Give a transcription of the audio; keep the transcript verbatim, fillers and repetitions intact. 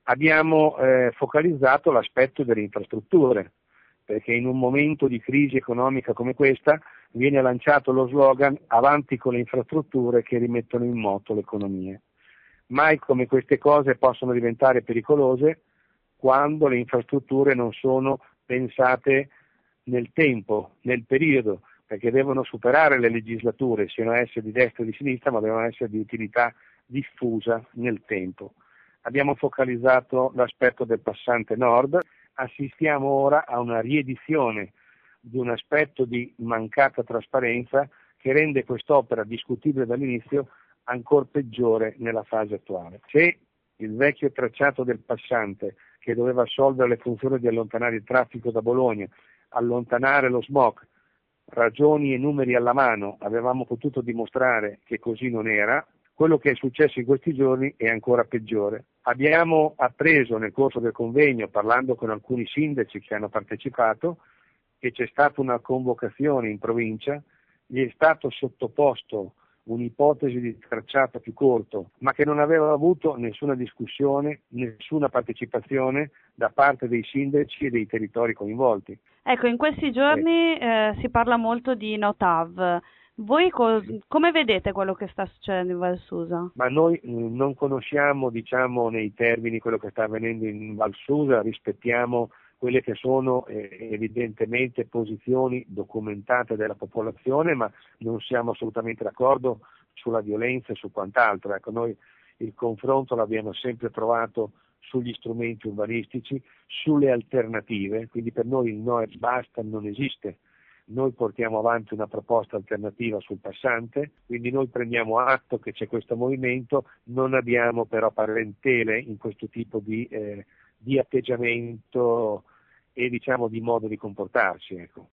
Abbiamo eh, focalizzato l'aspetto delle infrastrutture, perché in un momento di crisi economica come questa viene lanciato lo slogan avanti con le infrastrutture che rimettono in moto l'economia. Mai come queste cose possono diventare pericolose quando le infrastrutture non sono pensate nel tempo, nel periodo, perché devono superare le legislature, siano esse di destra o di sinistra, ma devono essere di utilità diffusa nel tempo. Abbiamo focalizzato l'aspetto del passante nord, assistiamo ora a una riedizione di un aspetto di mancata trasparenza che rende quest'opera discutibile dall'inizio ancora peggiore nella fase attuale. Se il vecchio tracciato del passante, che doveva assolvere le funzioni di allontanare il traffico da Bologna, allontanare lo smog, ragioni e numeri alla mano, avevamo potuto dimostrare che così non era, quello che è successo in questi giorni è ancora peggiore. Abbiamo appreso nel corso del convegno, parlando con alcuni sindaci che hanno partecipato, che c'è stata una convocazione in provincia, gli è stato sottoposto un'ipotesi di tracciato più corto, ma che non aveva avuto nessuna discussione, nessuna partecipazione da parte dei sindaci e dei territori coinvolti. Ecco, in questi giorni eh, si parla molto di no TAV. Voi co- come vedete quello che sta succedendo in Val Susa? Ma noi mh, non conosciamo, diciamo, nei termini quello che sta avvenendo in Val Susa, rispettiamo quelle che sono eh, evidentemente posizioni documentate della popolazione, ma non siamo assolutamente d'accordo sulla violenza e su quant'altro. Ecco, noi il confronto l'abbiamo sempre trovato sugli strumenti urbanistici, sulle alternative, quindi per noi il no e basta non esiste. Noi portiamo avanti una proposta alternativa sul passante, quindi noi prendiamo atto che c'è questo movimento, non abbiamo però parentele in questo tipo di, eh, di atteggiamento e diciamo di modo di comportarsi. Ecco.